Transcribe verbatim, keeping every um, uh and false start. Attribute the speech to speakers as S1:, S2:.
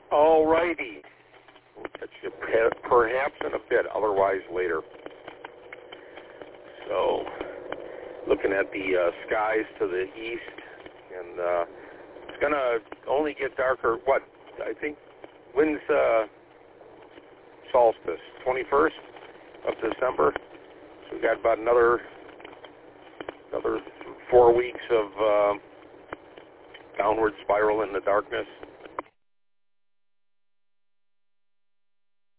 S1: All righty. We'll catch you perhaps in a bit, otherwise later. So, looking at the uh, skies to the east, and uh, it's going to only get darker, what, I think, when's uh, solstice? twenty-first of December? So we've got about another, another four weeks of uh, downward spiral in the darkness.